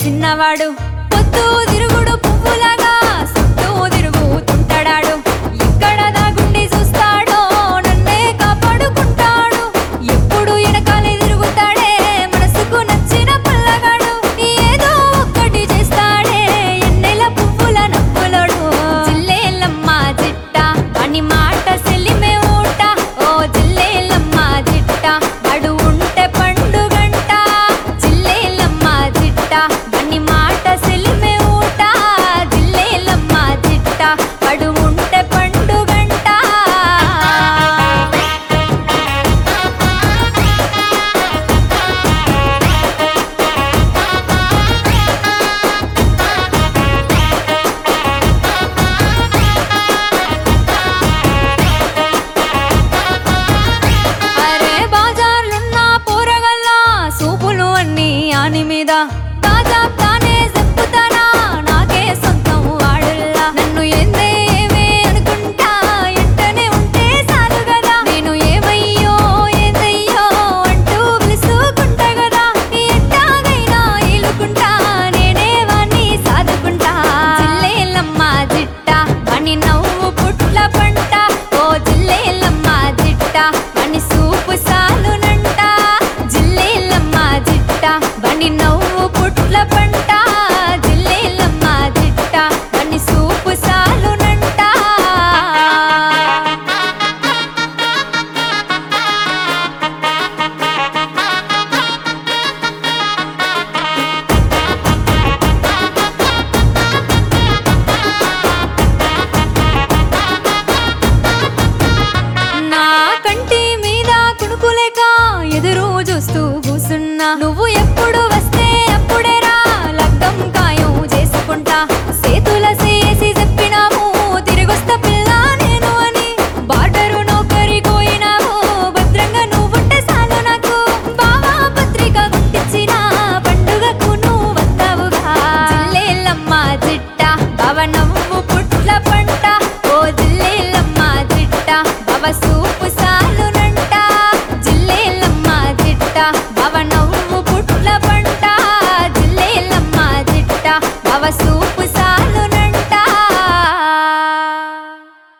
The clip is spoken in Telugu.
చిన్నవాడు పొద్దు తిరుగుడు పువ్వులాగా చుట్టూ తిరుగుతుంటాడాడు ఎక్కడ దాగుండి చూస్తాడో నన్నే కాపాడుకుంటాడు ఎప్పుడు వెనకాలే తిరుగుతాడే మనసుకు నచ్చిన పుల్లగాడు ఏదో ఒక్కటి చేస్తాడే ఎన్నెల పువ్వుల నవ్వులోడు జిల్లేలమ్మ జిట్ట అని మాట సెలిమే ఊట ఓ జిల్లేలమ్మ జిట్ట అడు ఉంటే పండుగంట జిల్లేలమ్మ జిట్ట అని మాట సెలిమే ఊట జిల్లేలమ్మ జిట్ట అడు ఉంటే పండుగంట అరే బాజార్లున్న పోరగల్లా సూపులు అన్నీ ఆని మీద తాజా తానే చెప్పుతానా నాకే సొంతం ఆడుల్లా నన్ను ఏందే ఏమే అనుకుంటా ఎంటనే ఉంటే చాలు గదా నేను ఏమయ్యో ఏందయ్యో అంటూ పిలుసుకుంటా గదా ఎట్టాగైనా ఈలుకుంటా నేనే వాణ్ణి సాదుకుంటా జిల్లేలమ్మ జిట్ట అని నవ్వు పుట్ల పంట ఓ జిల్లేలమ్మ జిట్ట అని సూపు సాలునంట జిల్లేలమ్మ జిట్ట బని నవ్వు పుట్ల పంట జిల్లేలమ్మ జిట్ట బని సూపు సాలునంట నా కంటి మీద కునుకులేక ఎదురు చూస్తూ కూసున్నా నువ్వు ఎప్పుడు వస్తే అప్పుడేరా లగ్గం ఖాయం చేసుకుంటా సేతుల చేసి చెప్పినావు తిరిగొస్తా పిల్ల నేను అని బార్డరు నౌకరి కోయినావు భద్రంగా నువ్వుంటే చాలు నాకు బావా పత్రిక గుర్తించిన పండుగకు నువ్వు వస్తావుగా జిల్లేలమ్మ జిట్ట బావ నవ్వు పుట్ల పంట ఓ జిల్లేలమ్మ జిట్ట బావ సూపు సాలునంట జిల్లేలమ్మ జిట్ట బావ నవ్వు పుట్ల పంట జిల్లేలమ్మ జిట్ట బావ సూపు